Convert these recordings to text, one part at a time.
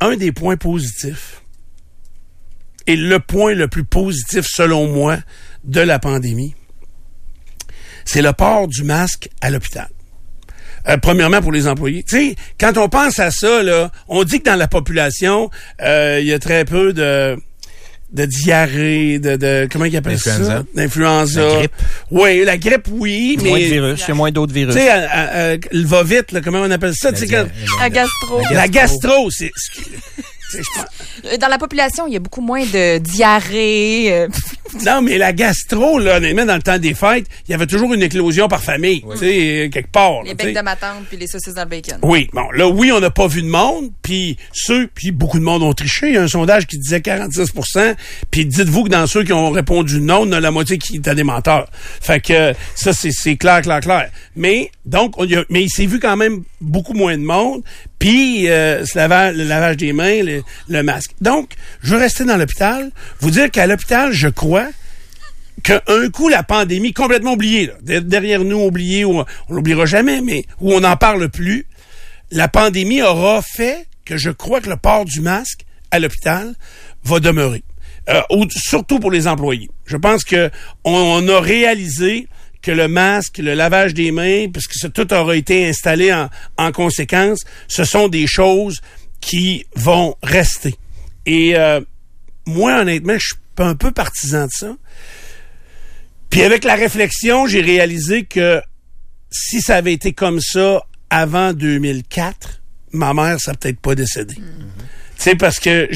un des points positifs, et le point le plus positif, selon moi, de la pandémie, c'est le port du masque à l'hôpital. Premièrement, pour les employés. Tu sais, quand on pense à ça, là, on dit que dans la population, il y a très peu de diarrhée, comment ils appellent ça? D'influenza. La grippe. Oui, la grippe, oui, mais... Moins de virus, il y a moins d'autres virus. Tu sais, le va-vite, là, comment on appelle ça? La gastro. La gastro, c'est Dans la population, il y a beaucoup moins de diarrhée. Non, mais la gastro, là, honnêtement, dans le temps des fêtes, il y avait toujours une éclosion par famille, tu sais, quelque part. Les becs de ma tante puis les saucisses dans le bacon. Oui, bon, là, oui, on n'a pas vu de monde, puis beaucoup de monde ont triché. Il y a un sondage qui disait 46%, puis dites-vous que dans ceux qui ont répondu non, il y en a la moitié qui étaient des menteurs. Fait que ça, c'est clair. Mais, donc, mais il s'est vu quand même beaucoup moins de monde, puis le lavage des mains, le masque. Donc, je veux rester dans l'hôpital, vous dire qu'à l'hôpital, je crois qu'un coup, la pandémie, complètement oubliée, là, derrière nous, oubliée, on l'oubliera jamais, mais où on n'en parle plus, la pandémie aura fait que je crois que le port du masque à l'hôpital va demeurer. Surtout pour les employés. Je pense que on a réalisé que le masque, le lavage des mains, parce que tout aura été installé en conséquence, ce sont des choses qui vont rester. Et moi, honnêtement, je suis un peu partisan de ça. Puis avec la réflexion, j'ai réalisé que si ça avait été comme ça avant 2004, ma mère serait peut-être pas décédée. Tu sais, parce que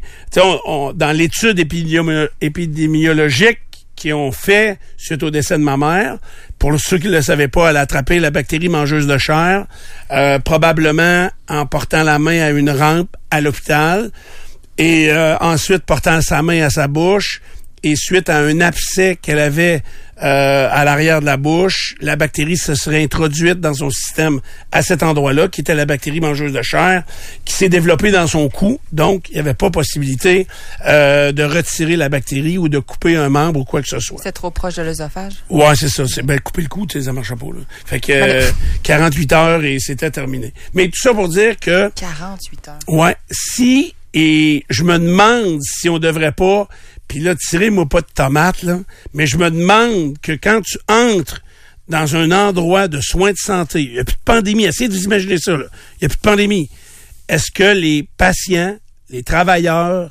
dans l'étude épidémiologique qui ont fait suite au décès de ma mère, pour ceux qui ne le savaient pas, elle a attrapé la bactérie mangeuse de chair, probablement en portant la main à une rampe à l'hôpital, et ensuite portant sa main à sa bouche, et suite à un abcès qu'elle avait à l'arrière de la bouche, la bactérie se serait introduite dans son système à cet endroit-là, qui était la bactérie mangeuse de chair, qui s'est développée dans son cou. Donc, il n'y avait pas possibilité de retirer la bactérie ou de couper un membre ou quoi que ce soit. C'est trop proche de l'œsophage? Ouais, c'est ça. Couper le cou, tu sais, ça marche pas, là. Fait que 48 heures et c'était terminé. Mais tout ça pour dire que... 48 heures. Ouais. Et je me demande si on devrait pas... Puis là, tirez-moi pas de tomates, là. Mais je me demande que quand tu entres dans un endroit de soins de santé, il n'y a plus de pandémie. Essayez de vous imaginer ça, là. Il n'y a plus de pandémie. Est-ce que les patients, les travailleurs,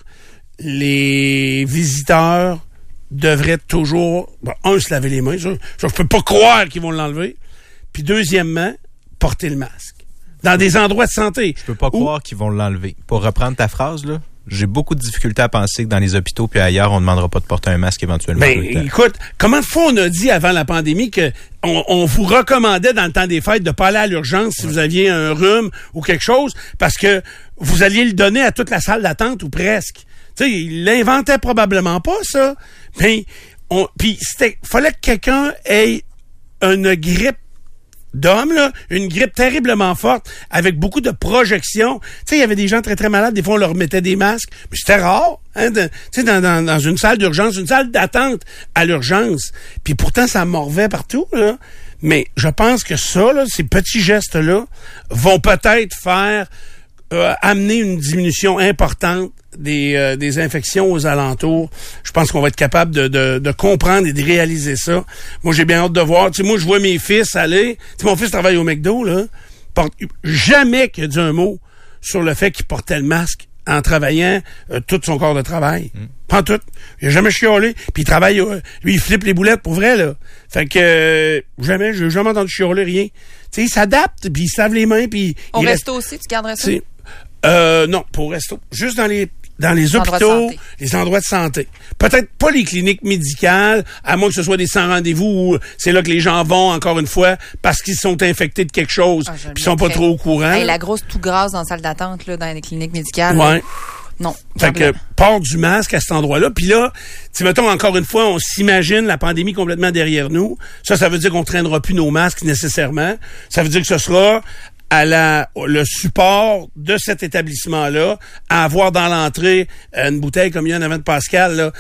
les visiteurs devraient toujours, se laver les mains. Ça, je peux pas croire qu'ils vont l'enlever. Puis deuxièmement, porter le masque. Dans des endroits de santé. Je peux pas croire qu'ils vont l'enlever. Pour reprendre ta phrase, là, j'ai beaucoup de difficultés à penser que dans les hôpitaux puis ailleurs, on ne demandera pas de porter un masque éventuellement. Ben, écoute, comment de fois on a dit avant la pandémie que on vous recommandait dans le temps des fêtes de pas aller à l'urgence si vous aviez un rhume ou quelque chose, parce que vous alliez le donner à toute la salle d'attente ou presque. Tu sais, il l'inventait probablement pas, ça. Mais fallait que quelqu'un ait une grippe d'hommes, là, une grippe terriblement forte, avec beaucoup de projections. Tu sais, il y avait des gens très, très malades, des fois, on leur mettait des masques, mais c'était rare, hein, tu sais, dans une salle d'urgence, une salle d'attente à l'urgence. Puis pourtant, ça morvait partout, là. Mais je pense que ça, là, ces petits gestes-là, vont peut-être faire amener une diminution importante des infections aux alentours. Je pense qu'on va être capable de comprendre et de réaliser ça. Moi, j'ai bien hâte de voir. Tu sais, moi, je vois mes fils aller. Tu sais, mon fils travaille au McDo, là. Jamais qu'il a dit un mot sur le fait qu'il portait le masque en travaillant tout son corps de travail. Pas tout. Il a jamais chiolé. Puis il travaille, lui, il flippe les boulettes pour vrai, là. Fait que j'ai jamais entendu chialer, rien. Tu sais, il s'adapte, puis il se lave les mains, puis... Au resto aussi, tu garderais ça? Non, pas au resto. Juste dans les hôpitaux, les endroits de santé. Peut-être pas les cliniques médicales, à moins que ce soit des sans rendez-vous où c'est là que les gens vont, encore une fois, parce qu'ils sont infectés de quelque chose, puis sont pas trop au courant. Hey, la grosse tout grasse dans la salle d'attente, là, dans les cliniques médicales. Ouais. Là. Non. Fait que, port du masque à cet endroit-là. Puis là, tu mettons, encore une fois, on s'imagine la pandémie complètement derrière nous. Ça veut dire qu'on traînera plus nos masques nécessairement. Ça veut dire que ce sera le support de cet établissement-là à avoir dans l'entrée une bouteille comme il y en avait de Pascal là,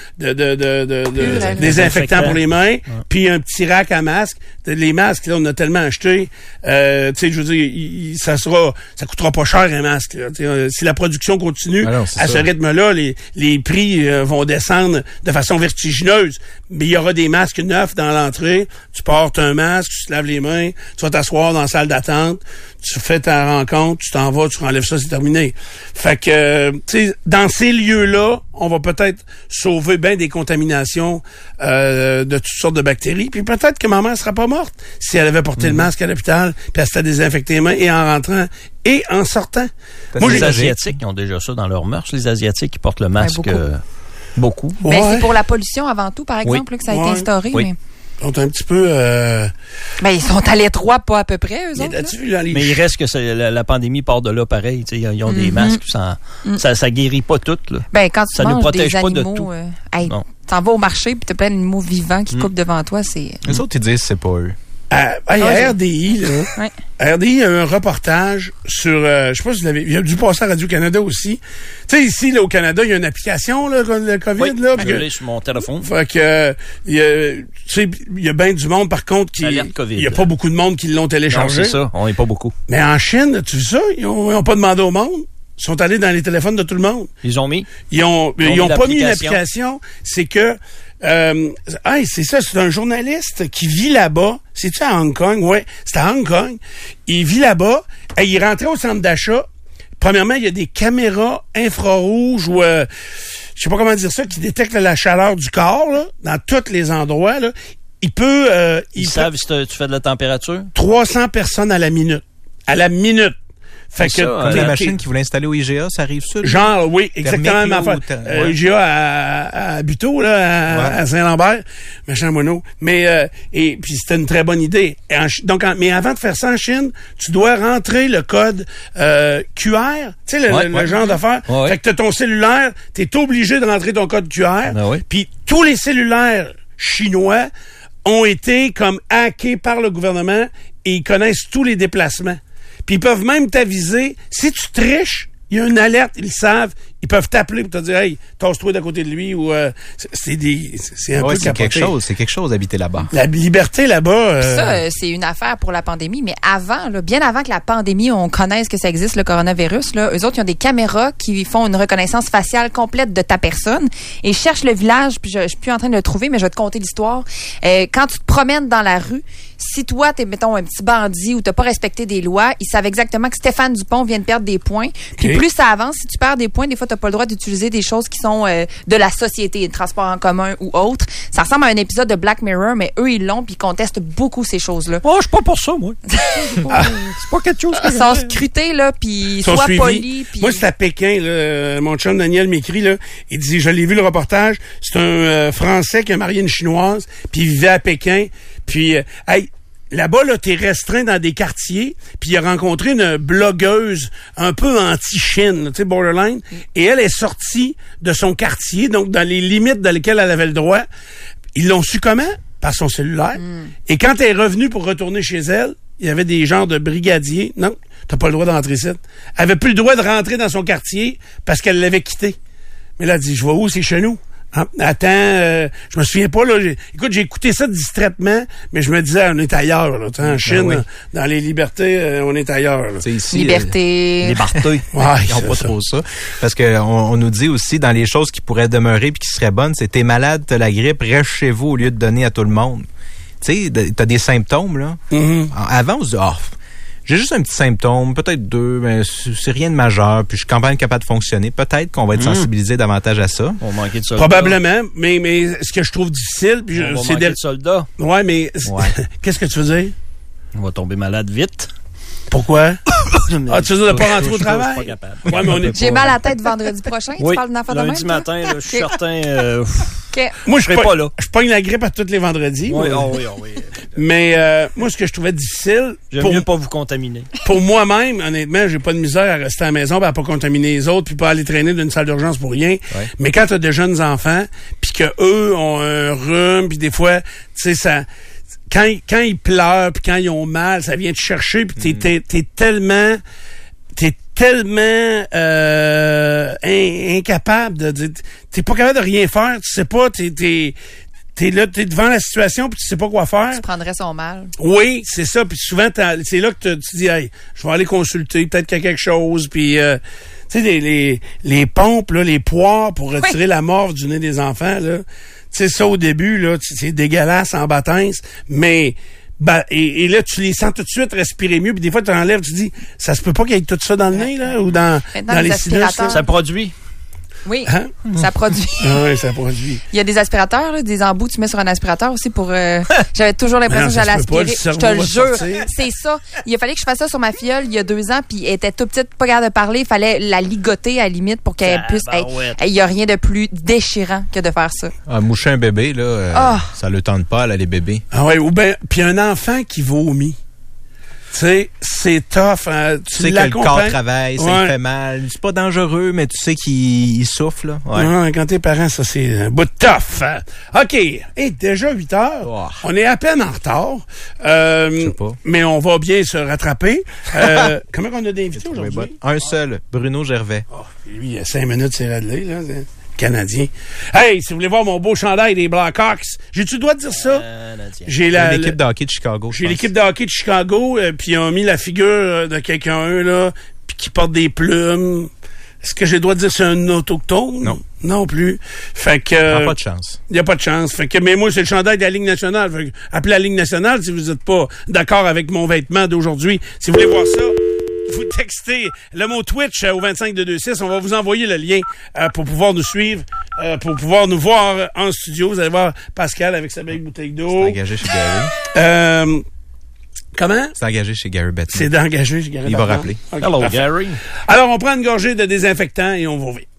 de désinfectant pour les mains, puis un petit rack à masques. Les masques, là, on a tellement acheté. Tu sais, je veux dire, ça coûtera pas cher un masque. Là, si la production continue à ce rythme-là, les prix vont descendre de façon vertigineuse. Mais il y aura des masques neufs dans l'entrée. Tu portes un masque, tu te laves les mains, tu vas t'asseoir dans la salle d'attente, tu fais ta rencontre, tu t'en vas, tu enlèves ça, c'est terminé. Fait que, tu sais, dans ces lieux-là, on va peut-être sauver bien des contaminations de toutes sortes de bactéries. Puis peut-être que maman ne sera pas morte si elle avait porté le masque à l'hôpital, puis elle s'était désinfecté les mains et en rentrant et en sortant. Moi, les Asiatiques, ils ont déjà ça dans leurs mœurs. Les Asiatiques, ils portent le masque beaucoup. Mais c'est pour la pollution avant tout, par exemple, là, que ça a été instauré. Oui. Mais... Ils sont un petit peu... Ben, ils sont à l'étroit, pas à peu près, eux autres. Mais il reste que la pandémie part de là pareil. Ils ont des masques, ça guérit pas tout. Là. Ben, quand tu ça manges nous protège des pas animaux, de tout. T'en vas au marché puis t'as plein d'animaux vivants qui coupent devant toi. C'est... Les autres, ils disent c'est pas eux. À RDI, là, RDI, il y a un reportage sur, je sais pas si vous l'avez, il a dû passer à Radio-Canada aussi. Tu sais, ici, là, au Canada, il y a une application, là, le COVID, là. Je l'ai sur mon téléphone. Fait que, tu sais, il y a bien du monde, par contre, il y a pas beaucoup de monde qui l'ont téléchargé. Non, c'est ça. On n'est pas beaucoup. Mais en Chine, tu sais ça? Ils ont pas demandé au monde. Ils sont allés dans les téléphones de tout le monde. Ils ont mis? Ils ont pas mis une application. C'est que, c'est ça, c'est un journaliste qui vit là-bas. C'est-tu à Hong Kong? Ouais, c'est à Hong Kong. Il vit là-bas. Et il rentrait au centre d'achat. Premièrement, il y a des caméras infrarouges ou, je sais pas comment dire ça, qui détectent la chaleur du corps, là, dans tous les endroits, là. Ils savent si tu fais de la température? 300 personnes à la minute. À la minute. Fait que, comme la machine qu'ils voulaient installer au IGA, ça arrive ça? Genre, oui, exactement ma affaire. IGA à Buteau, là, à Saint-Lambert, machin mono. Mais, et puis c'était une très bonne idée. Mais avant de faire ça en Chine, tu dois rentrer le code, QR. Tu sais, le genre d'affaire. Fait que t'as ton cellulaire, t'es obligé de rentrer ton code QR. Puis tous les cellulaires chinois ont été comme hackés par le gouvernement et ils connaissent tous les déplacements. Puis ils peuvent même t'aviser. Si tu triches, il y a une alerte, ils le savent. Ils peuvent t'appeler pour te dire, hey, tasse-toi d'à côté de lui ou c'est un peu capoté. C'est quelque chose d'habiter là-bas. La liberté là-bas. Ça, c'est une affaire pour la pandémie, mais avant, là, bien avant que la pandémie, on connaisse que ça existe, le coronavirus, là, eux autres, ils ont des caméras qui font une reconnaissance faciale complète de ta personne et cherchent le village, puis je suis plus en train de le trouver, mais je vais te conter l'histoire. Quand tu te promènes dans la rue, si toi, t'es, mettons, un petit bandit ou t'as pas respecté des lois, ils savent exactement que Stéphane Dupont vient de perdre des points. Puis plus ça avance, si tu perds des points, des fois, t'as pas le droit d'utiliser des choses qui sont de la société, de transport en commun ou autre. Ça ressemble à un épisode de Black Mirror, mais eux, ils l'ont puis ils contestent beaucoup ces choses-là. Oh, je suis pas pour ça, moi. C'est pas quelque chose que ils sont scrutés, là, puis soient polis. Pis... Moi, c'est à Pékin, là. Mon chum Daniel m'écrit, là. Il dit, je l'ai vu le reportage. C'est un Français qui a marié une Chinoise, puis il vivait à Pékin. Puis, là-bas, là, t'es restreint dans des quartiers, puis il a rencontré une blogueuse un peu anti-Chine, tu sais, borderline, et elle est sortie de son quartier, donc dans les limites dans lesquelles elle avait le droit. Ils l'ont su comment? Par son cellulaire. Et quand elle est revenue pour retourner chez elle, il y avait des genres de brigadiers. Non, t'as pas le droit d'entrer ici. Elle avait plus le droit de rentrer dans son quartier parce qu'elle l'avait quitté. Mais là, elle dit, je vois où? C'est chez nous. Attends, je me souviens pas, là. Écoute, j'ai écouté ça distraitement, mais je me disais, on est ailleurs, là. En Chine, dans les libertés, on est ailleurs, là. Ici, liberté. Liberté. Ils n'ont pas trop ça. Parce que on nous dit aussi, dans les choses qui pourraient demeurer puis qui seraient bonnes, c'est t'es malade, t'as la grippe, reste chez vous au lieu de donner à tout le monde. Tu sais, t'as des symptômes, là. Avant, on se dit, j'ai juste un petit symptôme, peut-être 2, mais c'est rien de majeur, puis je suis quand même capable de fonctionner. Peut-être qu'on va être sensibilisé davantage à ça. On va manquer de soldats. Probablement, mais ce que je trouve difficile... Puis on va manquer de soldats. Ouais, mais qu'est-ce que tu veux dire? On va tomber malade vite. Pourquoi? Tu veux dire de pas rentrer au travail? Je suis pas capable. Ouais, mais j'ai mal à la tête vendredi prochain. Tu parles d'une affaire de même? Lundi matin, là, je suis certain... Moi, je serai pas là. Je pogne la grippe à tous les vendredis. Oui. Mais moi, ce que je trouvais difficile... J'aime mieux pas vous contaminer. Pour moi-même, honnêtement, j'ai pas de misère à rester à la maison, à pas contaminer les autres, puis pas aller traîner d'une salle d'urgence pour rien. Ouais. Mais quand t'as de jeunes enfants, puis que eux ont un rhume, puis des fois, tu sais, ça... quand ils pleurent, puis quand ils ont mal, ça vient te chercher, puis t'es tellement incapable de dire, t'es pas capable de rien faire, tu sais pas, t'es là, t'es devant la situation puis tu sais pas quoi faire. Tu prendrais son mal. Oui, c'est ça. Puis souvent, c'est là que tu dis, hey, je vais aller consulter, peut-être qu'il y a quelque chose. Puis, tu sais, les pompes, là, les poires pour retirer la morve du nez des enfants, là. Tu sais, ça au début, là, c'est dégueulasse en bâtisse, mais et là, tu les sens tout de suite respirer mieux. Puis des fois, tu enlèves, tu dis, ça se peut pas qu'il y ait tout ça dans le nez, là, ou dans les sinus. Ça produit. Oui, ça produit. Ah oui, ça produit. Il y a des aspirateurs, là, des embouts que tu mets sur un aspirateur aussi pour... j'avais toujours l'impression que j'allais aspirer. Je te le jure, c'est ça. Il a fallu que je fasse ça sur ma filleule il y a 2 ans, puis elle était toute petite, pas capable de parler. Il fallait la ligoter à la limite pour qu'elle puisse... Il y a rien de plus déchirant que de faire ça. Moucher un bébé, là, ça le tente pas, là, les bébés. Ah ouais, ou bien, puis un enfant qui vomit. Tu sais, c'est tough. Hein. Tu sais que le corps travaille, ça fait mal. C'est pas dangereux, mais tu sais qu'il souffle. Là. Ouais, quand t'es parent, ça, c'est un bout de tough. Hein. OK. Déjà 8 heures. Oh. On est à peine en retard. Je sais pas. Mais on va bien se rattraper. Comment on a d'invités aujourd'hui? Un seul, Bruno Gervais. Oh, lui, il y a 5 minutes, c'est réglé, là. Canadien. Hey, si vous voulez voir mon beau chandail des Blackhawks, j'ai-tu le droit de dire ça? J'ai l'équipe de hockey de Chicago. J'ai l'équipe de hockey de Chicago, puis ils ont mis la figure de quelqu'un, là, puis qui porte des plumes. Est-ce que j'ai le droit de dire c'est un autochtone? Non. Non plus. Fait que... Il n'y a pas de chance. Il n'y a pas de chance. Fait que, mais moi, c'est le chandail de la Ligue nationale. Fait que, appelez la Ligue nationale si vous n'êtes pas d'accord avec mon vêtement d'aujourd'hui. Si vous voulez voir ça, vous textez le mot Twitch au 25226. On va vous envoyer le lien pour pouvoir nous suivre, pour pouvoir nous voir en studio. Vous allez voir Pascal avec sa belle bouteille d'eau. C'est engagé chez Gary. Comment? C'est engagé chez Gary Bettman. C'est engagé chez Gary Il va rappeler. Okay, Hello, parfait. Gary. Alors, on prend une gorgée de désinfectant et on va ouvrir.